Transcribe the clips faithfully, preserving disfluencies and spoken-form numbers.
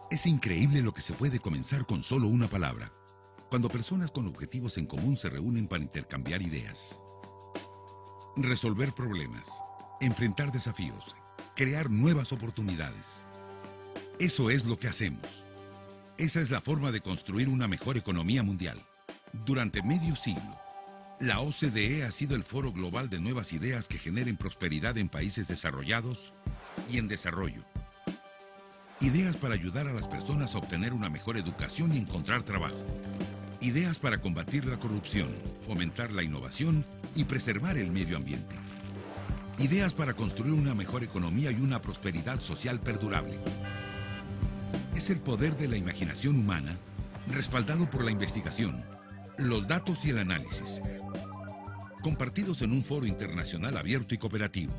Es increíble lo que se puede comenzar con solo una palabra, cuando personas con objetivos en común se reúnen para intercambiar ideas. Resolver problemas, enfrentar desafíos, crear nuevas oportunidades. Eso es lo que hacemos. Esa es la forma de construir una mejor economía mundial. Durante medio siglo, la O C D E ha sido el foro global de nuevas ideas que generen prosperidad en países desarrollados y en desarrollo. Ideas para ayudar a las personas a obtener una mejor educación y encontrar trabajo. Ideas para combatir la corrupción, fomentar la innovación y preservar el medio ambiente. Ideas para construir una mejor economía y una prosperidad social perdurable. Es el poder de la imaginación humana, respaldado por la investigación, los datos y el análisis, compartidos en un foro internacional abierto y cooperativo.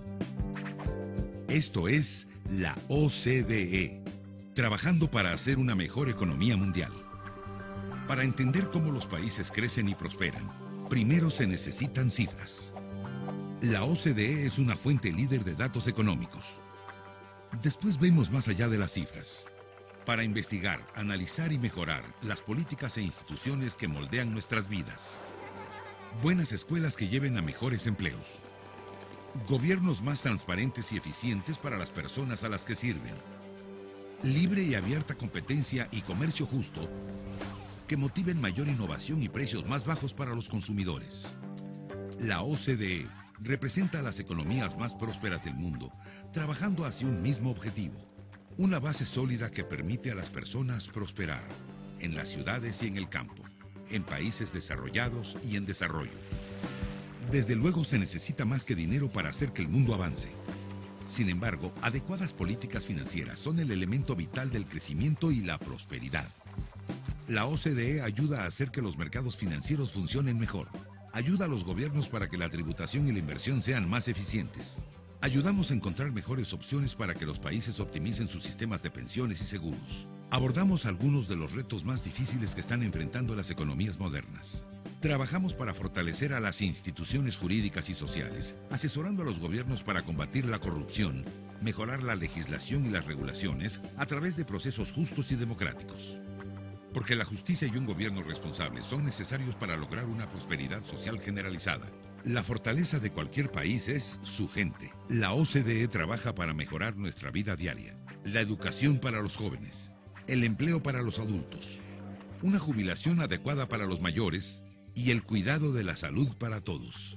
Esto es la O C D E, trabajando para hacer una mejor economía mundial. Para entender cómo los países crecen y prosperan, primero se necesitan cifras. La O C D E es una fuente líder de datos económicos. Después vemos más allá de las cifras, para investigar, analizar y mejorar las políticas e instituciones que moldean nuestras vidas. Buenas escuelas que lleven a mejores empleos. Gobiernos más transparentes y eficientes para las personas a las que sirven. Libre y abierta competencia y comercio justo que motiven mayor innovación y precios más bajos para los consumidores. La O C D E representa a las economías más prósperas del mundo, trabajando hacia un mismo objetivo. Una base sólida que permite a las personas prosperar en las ciudades y en el campo, en países desarrollados y en desarrollo. Desde luego se necesita más que dinero para hacer que el mundo avance. Sin embargo, adecuadas políticas financieras son el elemento vital del crecimiento y la prosperidad. La O C D E ayuda a hacer que los mercados financieros funcionen mejor. Ayuda a los gobiernos para que la tributación y la inversión sean más eficientes. Ayudamos a encontrar mejores opciones para que los países optimicen sus sistemas de pensiones y seguros. Abordamos algunos de los retos más difíciles que están enfrentando las economías modernas. Trabajamos para fortalecer a las instituciones jurídicas y sociales, asesorando a los gobiernos para combatir la corrupción, mejorar la legislación y las regulaciones a través de procesos justos y democráticos. Porque la justicia y un gobierno responsable son necesarios para lograr una prosperidad social generalizada. La fortaleza de cualquier país es su gente. La O C D E trabaja para mejorar nuestra vida diaria, la educación para los jóvenes, el empleo para los adultos, una jubilación adecuada para los mayores y el cuidado de la salud para todos.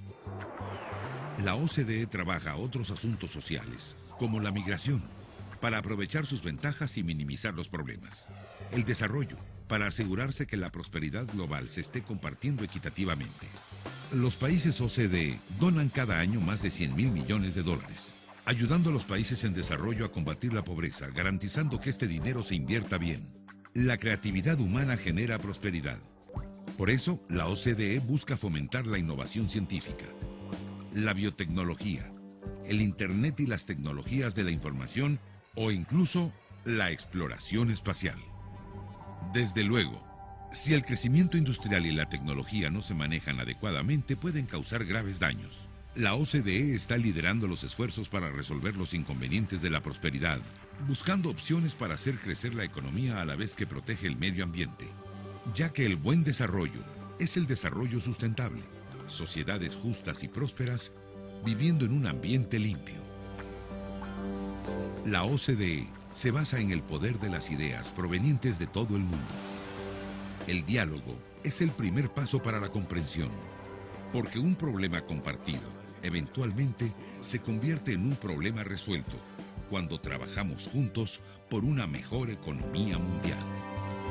La O C D E trabaja otros asuntos sociales, como la migración, para aprovechar sus ventajas y minimizar los problemas. El desarrollo, para asegurarse que la prosperidad global se esté compartiendo equitativamente. Los países O C D E donan cada año más de cien mil millones de dólares, ayudando a los países en desarrollo a combatir la pobreza, garantizando que este dinero se invierta bien. La creatividad humana genera prosperidad. Por eso, la O C D E busca fomentar la innovación científica, la biotecnología, el Internet y las tecnologías de la información o incluso la exploración espacial. Desde luego, si el crecimiento industrial y la tecnología no se manejan adecuadamente, pueden causar graves daños. La O C D E está liderando los esfuerzos para resolver los inconvenientes de la prosperidad, buscando opciones para hacer crecer la economía a la vez que protege el medio ambiente, ya que el buen desarrollo es el desarrollo sustentable, sociedades justas y prósperas, viviendo en un ambiente limpio. La O C D E se basa en el poder de las ideas provenientes de todo el mundo. El diálogo es el primer paso para la comprensión, porque un problema compartido eventualmente se convierte en un problema resuelto cuando trabajamos juntos por una mejor economía mundial.